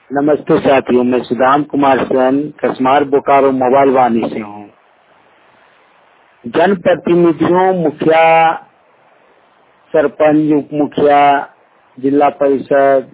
नमस्ते साथियों, मैं सुदाम कुमार सेन कसमार बोकारो मोबाइल वाणी से हूँ। जनप्रतिनिधियों, मुखिया, सरपंच, उप मुखिया, जिला परिषद,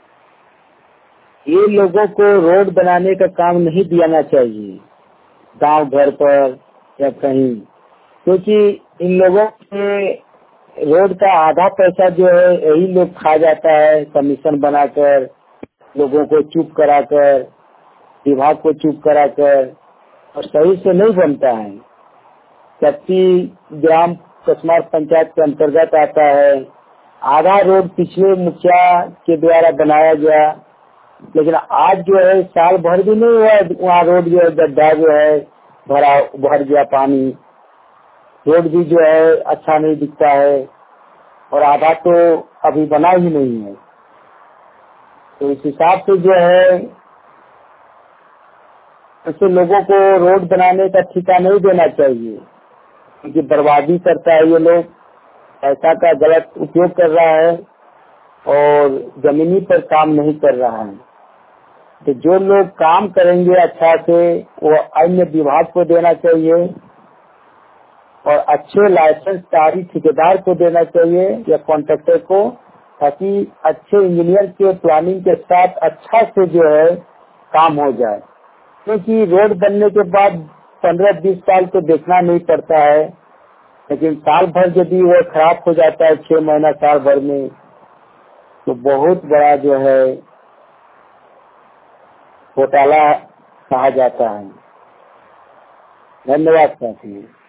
ये लोगों को रोड बनाने का काम नहीं दिया चाहिए गांव घर पर या कहीं, क्योंकि इन लोगों के रोड का आधा पैसा जो है यही लोग खा जाता है, कमीशन बनाकर, लोगों को चुप कराकर, विभाग को चुप कराकर, और सही से नहीं बनता है। शक्ति ग्राम कसमार पंचायत के अंतर्गत आता है। आधा रोड पिछले मुखिया के द्वारा बनाया गया, लेकिन आज जो है साल भर भी नहीं हुआ, वहाँ रोड जो है गड्ढा जो है भर गया पानी, रोड भी जो है अच्छा नहीं दिखता है, और आधा तो अभी बना ही नहीं है। तो इस हिसाब से जो है ऐसे लोगों को रोड बनाने का ठेका नहीं देना चाहिए, क्योंकि बर्बादी करता है ये लोग, पैसा का गलत उपयोग कर रहा है और जमीनी पर काम नहीं कर रहा है। तो जो लोग काम करेंगे अच्छा से वो अन्य विभाग को देना चाहिए और अच्छे लाइसेंसधारी ठेकेदार को देना चाहिए या कॉन्ट्रैक्टर को, ताकि अच्छे इंजीनियर के प्लानिंग के साथ अच्छा से जो है काम हो जाए। क्योंकि रोड बनने के बाद 15-20 साल तो देखना नहीं पड़ता है, लेकिन साल भर यदि वो खराब हो जाता है 6 महीना साल भर में, तो बहुत बड़ा जो है घोटाला कहा जाता है। धन्यवाद साथी।